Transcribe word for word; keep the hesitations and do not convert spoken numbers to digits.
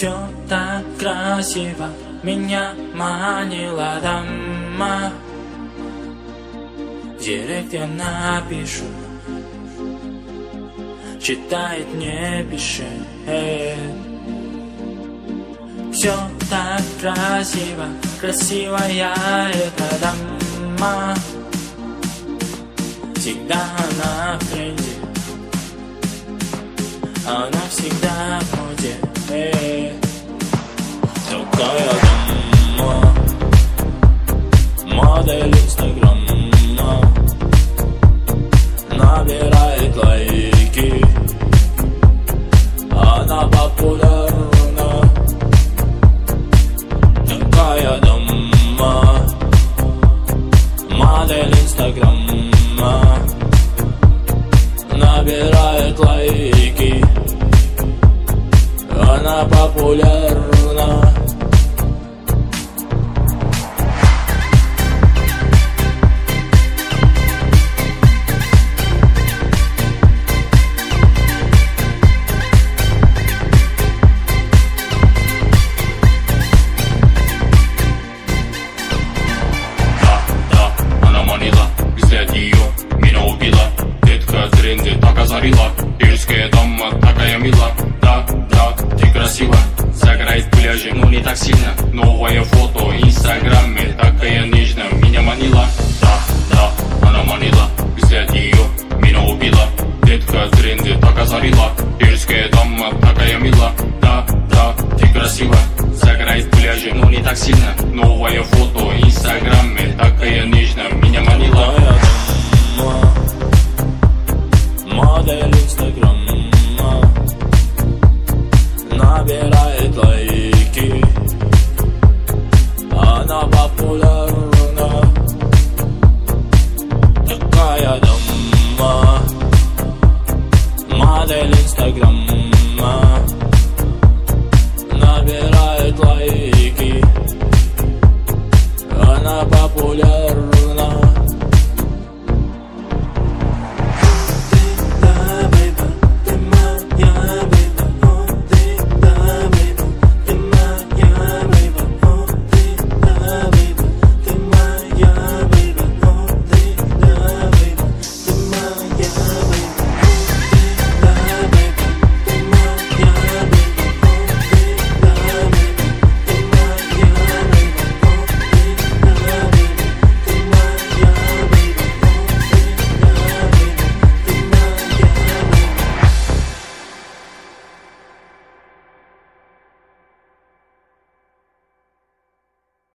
Все так красиво, меня манила дама. В директ я напишу, читает, не пишет. Все так красиво, красивая эта дама. Всегда она в тренде, она всегда в моде. Такая дама, модель инстаграма, набирает лайки, она популярна. Такая дама, модель инстаграма, набирает лайки, она популярна. Так озарила, июльская дама, такая мила. Да, да, ты красива, загорает в пляже, но не так сильно. Новое фото в инстаграме, такая нежная, меня манила. Да, да, она манила, взять ее, меня убила. Детка в тренде, так озарила, июльская дама, такая мила. Да, да, ты красива, загорает в пляже, но не так сильно. Новое фото в инстаграме, такая нежная, меня манила. Модель инстаграма,